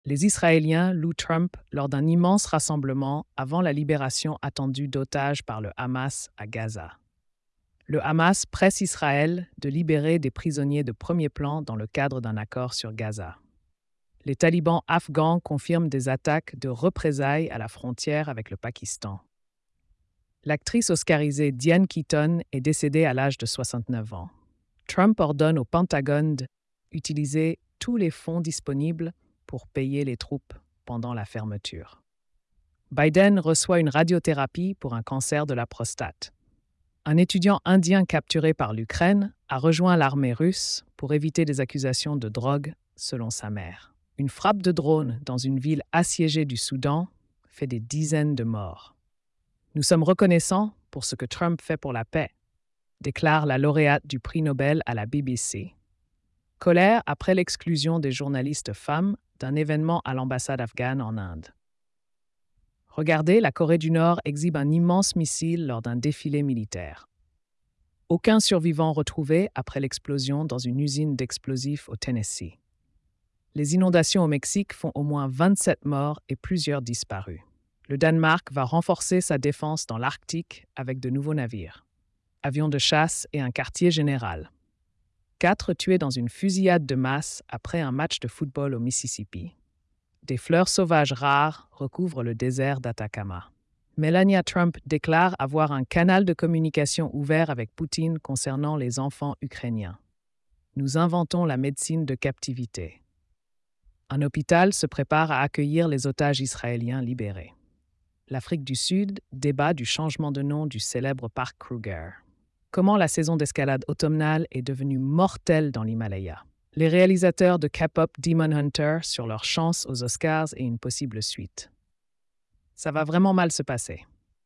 Les Israéliens louent Trump lors d'un immense rassemblement avant la libération attendue d'otages par le Hamas à Gaza. Le Hamas presse Israël de libérer des prisonniers de premier plan dans le cadre d'un accord sur Gaza. Les talibans afghans confirment des attaques de représailles à la frontière avec le Pakistan. L'actrice oscarisée Diane Keaton est décédée à l'âge de 69 ans. Trump ordonne au Pentagone d'utiliser tous les fonds disponibles pour payer les troupes pendant la fermeture. Biden reçoit une radiothérapie pour un cancer de la prostate. Un étudiant indien capturé par l'Ukraine a rejoint l'armée russe pour éviter des accusations de drogue, selon sa mère. Une frappe de drone dans une ville assiégée du Soudan fait des dizaines de morts. Nous sommes reconnaissants pour ce que Trump fait pour la paix, déclare la lauréate du prix Nobel à la BBC. Colère après l'exclusion des journalistes femmes d'un événement à l'ambassade afghane en Inde. Regardez, la Corée du Nord exhibe un immense missile lors d'un défilé militaire. Aucun survivant retrouvé après l'explosion dans une usine d'explosifs au Tennessee. Les inondations au Mexique font au moins 27 morts et plusieurs disparus. Le Danemark va renforcer sa défense dans l'Arctique avec de nouveaux navires, avions de chasse et un quartier général. 4 tués dans une fusillade de masse après un match de football au Mississippi. Des fleurs sauvages rares recouvrent le désert d'Atacama. Melania Trump déclare avoir un canal de communication ouvert avec Poutine concernant les enfants ukrainiens. Nous inventons la médecine de captivité. Un hôpital se prépare à accueillir les otages israéliens libérés. L'Afrique du Sud débat du changement de nom du célèbre parc Kruger. Comment la saison d'escalade automnale est devenue mortelle dans l'Himalaya. Les réalisateurs de K-pop Demon Hunter sur leur chance aux Oscars et une possible suite. Ça va vraiment mal se passer.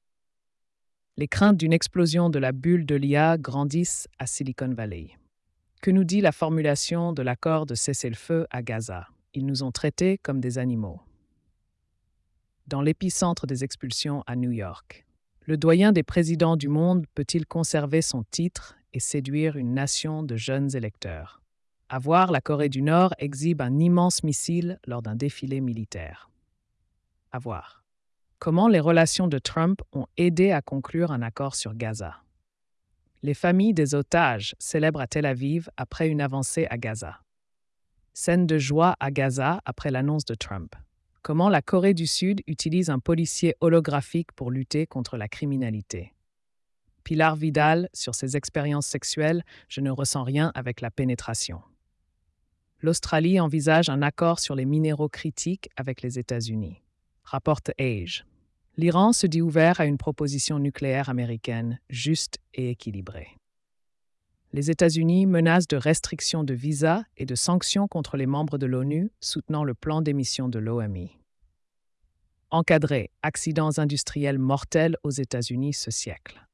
Les craintes d'une explosion de la bulle de l'IA grandissent à Silicon Valley. Que nous dit la formulation de l'accord de cessez-le-feu à Gaza? Ils nous ont traités comme des animaux. Dans l'épicentre des expulsions à New York. Le doyen des présidents du monde peut-il conserver son titre et séduire une nation de jeunes électeurs? À voir, la Corée du Nord exhibe un immense missile lors d'un défilé militaire. À voir. Comment les relations de Trump ont aidé à conclure un accord sur Gaza? Les familles des otages célèbrent à Tel Aviv après une avancée à Gaza. Scène de joie à Gaza après l'annonce de Trump. Comment la Corée du Sud utilise un policier holographique pour lutter contre la criminalité. Pilar Vidal, sur ses expériences sexuelles, je ne ressens rien avec la pénétration. L'Australie envisage un accord sur les minéraux critiques avec les États-Unis. Rapporte Age. L'Iran se dit ouvert à une proposition nucléaire américaine juste et équilibrée. Les États-Unis menacent de restrictions de visas et de sanctions contre les membres de l'ONU soutenant le plan d'émission de l'OMI. Encadrer accidents industriels mortels aux États-Unis ce siècle.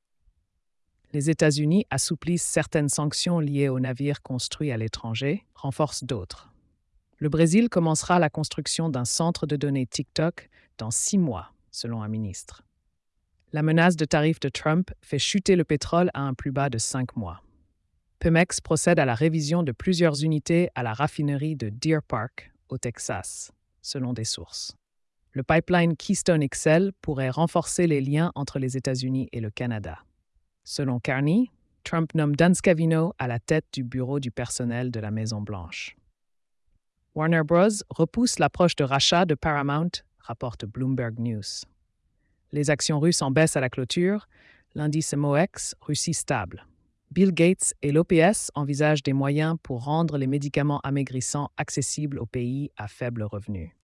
Les États-Unis assouplissent certaines sanctions liées aux navires construits à l'étranger, renforcent d'autres. Le Brésil commencera la construction d'un centre de données TikTok dans 6 mois, selon un ministre. La menace de tarifs de Trump fait chuter le pétrole à un plus bas de 5 mois. Pemex procède à la révision de plusieurs unités à la raffinerie de Deer Park, au Texas, selon des sources. Le pipeline Keystone XL pourrait renforcer les liens entre les États-Unis et le Canada. Selon Carney, Trump nomme Dan Scavino à la tête du bureau du personnel de la Maison-Blanche. Warner Bros. Repousse l'approche de rachat de Paramount, rapporte Bloomberg News. Les actions russes en baisse à la clôture, l'indice MOX, Russie stable. Bill Gates et l'OPS envisagent des moyens pour rendre les médicaments amaigrissants accessibles aux pays à faible revenu.